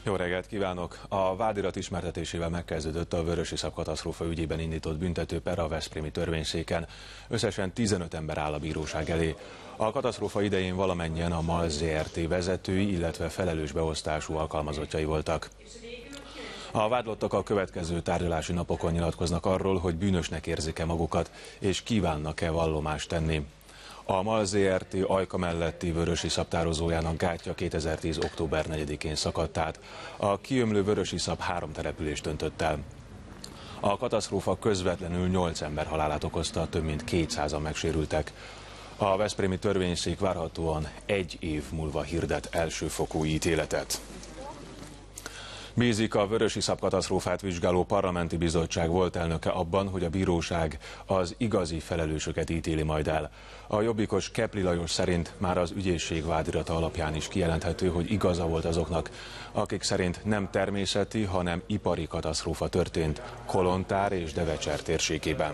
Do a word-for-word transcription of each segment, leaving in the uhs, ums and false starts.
Jó reggelt kívánok! A vádirat ismertetésével megkezdődött a vörösiszap katasztrófa ügyében indított büntetőper a veszprémi törvényszéken. Összesen tizenöt ember áll a bíróság elé. A katasztrófa idején valamennyien a MAL Zé Er Té vezetői, illetve felelős beosztású alkalmazottjai voltak. A vádlottak a következő tárgyalási napokon nyilatkoznak arról, hogy bűnösnek érzik-e magukat, és kívánnak-e vallomást tenni. A MAL Zé Er Té Ajka melletti vörösiszap tározójának gátja kétezer-tíz október negyedikén szakadt át. A kiömlő vörösiszap három települést döntött el. A katasztrófa közvetlenül nyolc ember halálát okozta, több mint kétszázan megsérültek. A veszprémi törvényszék várhatóan egy év múlva hirdet elsőfokú ítéletet. Bízik a vörösiszap katasztrófát vizsgáló parlamenti bizottság volt elnöke abban, hogy a bíróság az igazi felelősöket ítéli majd el. A jobbikos Kepli Lajos szerint már az ügyészség vádirata alapján is kijelenthető, hogy igaza volt azoknak, akik szerint nem természeti, hanem ipari katasztrófa történt Kolontár és Devecser térségében.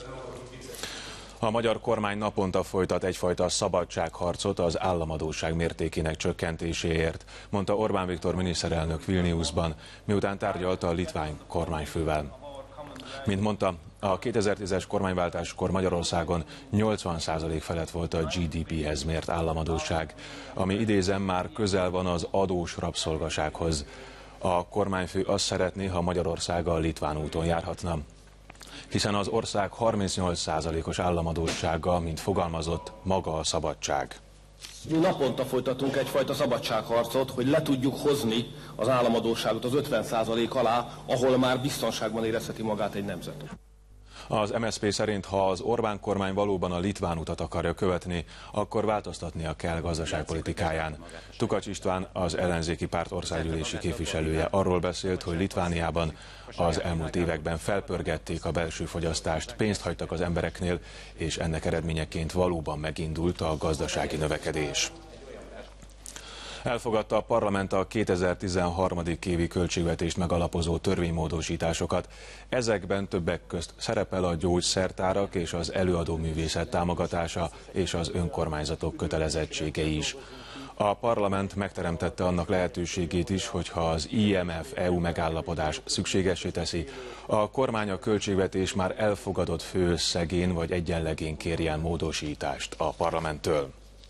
A magyar kormány naponta folytat egyfajta szabadságharcot az államadósság mértékének csökkentéséért, mondta Orbán Viktor miniszterelnök Vilniusban, miután tárgyalt a litván kormányfővel. Mint mondta, a kétezer-tízes kormányváltáskor Magyarországon nyolcvan százalék felett volt a Gé Dé Péhez mért államadósság, ami idézem már közel van az adós rabszolgasághoz. A kormányfő azt szeretné, ha Magyarország a litván úton járhatna, hiszen az ország harmincnyolc százalékos államadóssága, mint fogalmazott, maga a szabadság. Mi naponta folytatunk egyfajta szabadságharcot, hogy le tudjuk hozni az államadósságot az ötven százalék alá, ahol már biztonságban érezheti magát egy nemzet. Az em es zé pé szerint, ha az Orbán kormány valóban a litván utat akarja követni, akkor változtatnia kell gazdaságpolitikáján. Tukacs István, az ellenzéki párt országgyűlési képviselője arról beszélt, hogy Litvániában az elmúlt években felpörgették a belső fogyasztást, pénzt hagytak az embereknél, és ennek eredményeként valóban megindult a gazdasági növekedés. Elfogadta a parlament a kétezer-tizenhárom. évi költségvetést megalapozó törvénymódosításokat. Ezekben többek közt szerepel a gyógyszertárak és az előadóművészet támogatása és az önkormányzatok kötelezettségei is. A parlament megteremtette annak lehetőségét is, hogyha az I M F E U megállapodás szükségessé teszi, a kormány a költségvetés már elfogadott főösszegén vagy egyenlegén kérjen módosítást a parlamenttől.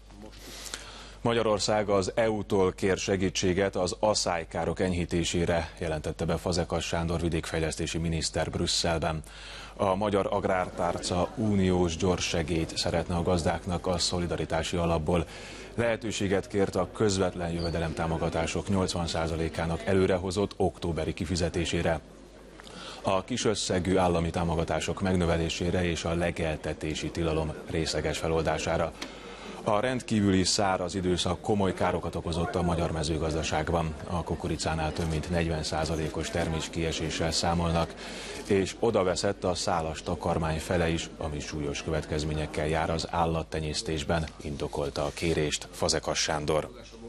Magyarország az é u-tól kér segítséget az asszálykárok enyhítésére, jelentette be Fazekas Sándor vidékfejlesztési miniszter Brüsszelben. A Magyar Agrártárca uniós gyorssegélyt szeretne a gazdáknak a szolidaritási alapból. Lehetőséget kért a közvetlen jövedelemtámogatások nyolcvan százalékának előrehozott októberi kifizetésére, a kisösszegű állami támogatások megnövelésére és a legeltetési tilalom részleges feloldására. A rendkívüli száraz időszak komoly károkat okozott a magyar mezőgazdaságban. A kukoricánál több mint negyven százalékos terméskieséssel számolnak, és odaveszett a szálas takarmány fele is, ami súlyos következményekkel jár az állattenyésztésben, indokolta a kérést Fazekas Sándor.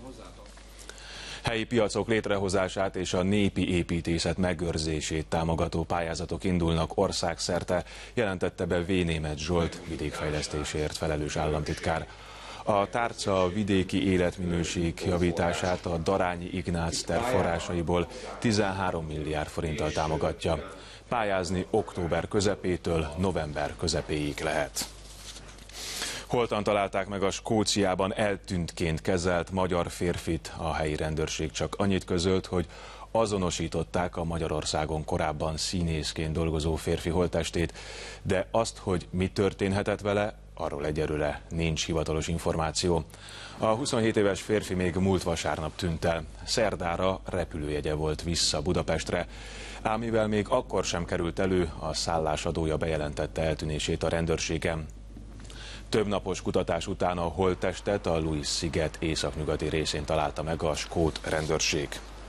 Helyi piacok létrehozását és a népi építészet megőrzését támogató pályázatok indulnak országszerte, jelentette be V. Németh Zsolt, vidékfejlesztésért felelős államtitkár. A tárca vidéki életminőség javítását a Darányi Ignác terv forrásaiból tizenhárom milliárd forinttal támogatja. Pályázni október közepétől november közepéig lehet. Holtan találták meg a Skóciában eltűntként kezelt magyar férfit. A helyi rendőrség csak annyit közölt, hogy azonosították a Magyarországon korábban színészként dolgozó férfi holttestét, de azt, hogy mi történhetett vele, arról egyelőre nincs hivatalos információ. A huszonhét éves férfi még múlt vasárnap tűnt el. Szerdára repülőjegye volt vissza Budapestre, ám mivel még akkor sem került elő, a szállásadója bejelentette eltűnését a rendőrségen. Több napos kutatás után a holttestet a Louis-sziget északnyugati részén találta meg a skót rendőrség.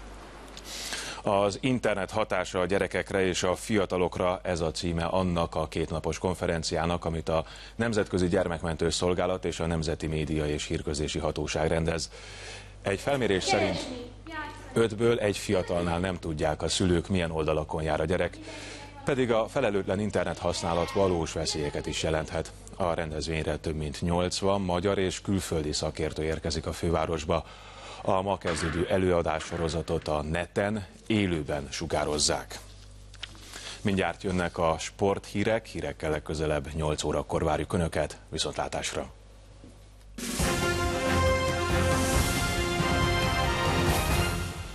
Az internet hatása a gyerekekre és a fiatalokra, ez a címe annak a kétnapos konferenciának, amit a Nemzetközi Gyermekmentő Szolgálat és a Nemzeti Média és Hírközlési Hatóság rendez. Egy felmérés szerint ötből egy fiatalnál nem tudják a szülők, milyen oldalakon jár a gyerek, pedig a felelőtlen internet használat valós veszélyeket is jelenthet. A rendezvényre több mint nyolcvan magyar és külföldi szakértő érkezik a fővárosba. A ma kezdődő előadássorozatot a neten élőben sugározzák. Mindjárt jönnek a sporthírek, hírekkel legközelebb nyolc órakor várjuk Önöket, viszontlátásra!